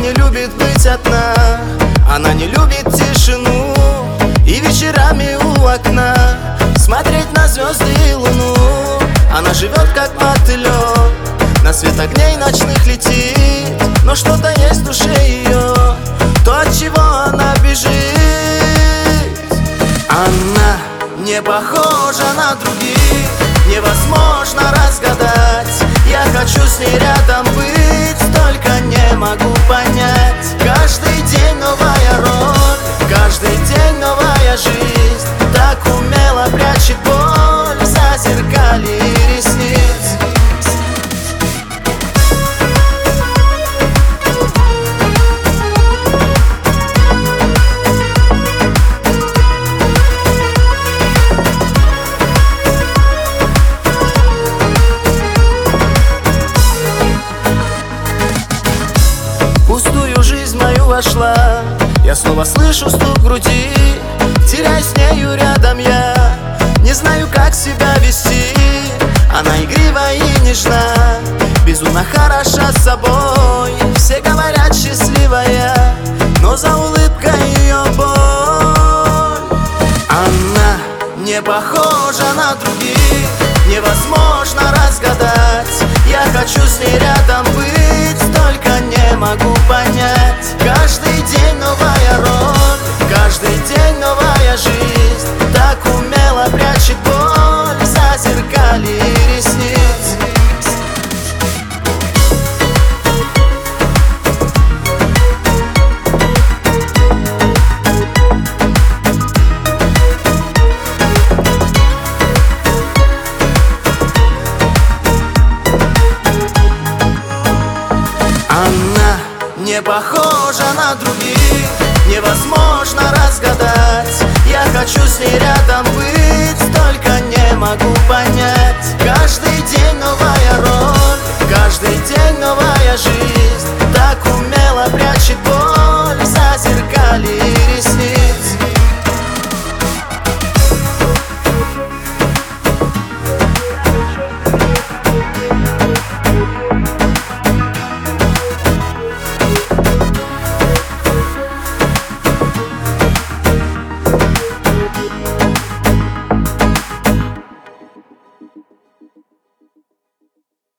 не любит быть одна. Она не любит тишину и вечерами у окна смотреть на звезды и луну. Она живет как мотылек, на свет огней ночных летит, но что-то есть в душе ее, то, от чего она бежит. Она не похожа на других, невозможно разгадать. Я хочу с ней рядом быть, только не могу понять. Каждый день новая роль, каждый день новая жизнь, так умело прячет боль за зеркалье ресниц. Пустую жизнь мою вошла, я снова слышу стук в груди, теряюсь с нею рядом я, не знаю, как себя вести. Она игрива и нежна, безумно хороша с собой. Все говорят счастливая, но за улыбкой ее боль. Она не похожа на других, невозможно разгадать. Я хочу с ней рядом быть, только не могу понять. Каждый день новая роль, каждый день новая жизнь, так умело прячет боль за зеркалье ресниц. Она не похожа на других, невозможно разгадать. Я хочу с ней рядом быть,